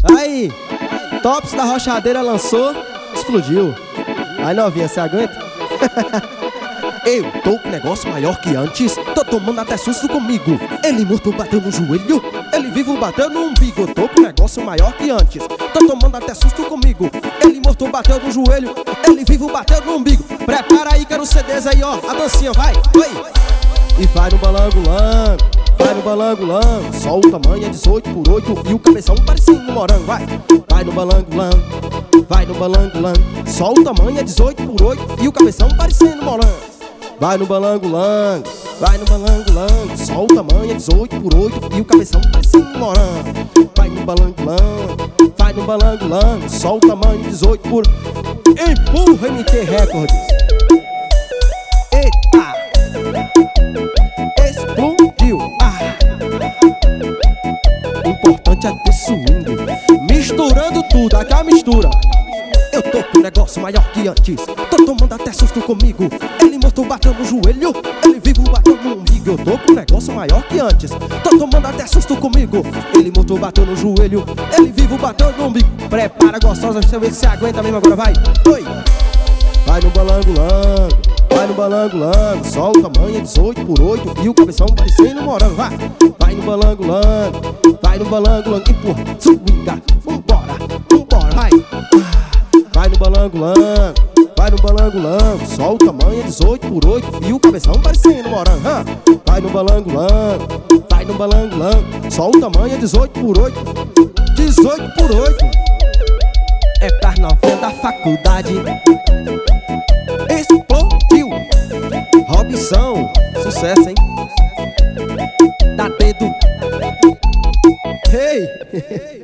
Aí, Tops da Rochadeira lançou, explodiu. Aí novinha, você aguenta? Eu tô com negócio maior que antes. Tô tomando até susto comigo. Ele morto bateu no joelho, ele vivo bateu no umbigo. Eu tô com negócio maior que antes. Tô tomando até susto comigo. Ele morto bateu no joelho, ele vivo bateu no umbigo. Prepara aí, quero CDs aí, ó. A dancinha, vai, oi. E vai no balango-lango, vai no balango-lango. Só o tamanho é 18x8 e o cabeção parecendo um morango, vai. Vai no balango-lango, vai no balango-lango. Só o tamanho é 18x8 e o cabeção parecendo um morango. Vai no balango-lango, vai no balango-lango. Só o tamanho é 18x8 e o cabeção parecendo um morango. Vai no balango-lango, vai no balango-lango. Só o tamanho 18x8. Empurra MT Records. Eita! Explodiu! Importante é ter swing. Misturando tudo, aqui é a mistura. Eu tô com um negócio maior que antes. Tô tomando até susto comigo. Ele morto bateu no joelho, ele vivo bateu no umbigo. Eu tô com um negócio maior que antes. Tô tomando até susto comigo. Ele morto bateu no joelho, ele vivo bateu no umbigo. Prepara, gostosa, deixa eu ver se você aguenta mesmo agora, vai. Oi! Vai no balango-lango, vai no balango-lango. Só o tamanho é 18x8 e o cabeção parecendo um morango, vai. Vai no balango-lango, vai no balango-lango. Empurra, swinga, vambora, vambora, vai. Vai no balango-lango, vai no balango-lango. Só o tamanho é 18x8 e o cabeção parecendo um morango, vai no balango-lango, vai no balango-lango. Só o tamanho é 18x8, 18x8. É pra novinha da faculdade. Explodiu! Robson, sucesso, hein? Dá dedo. Hey!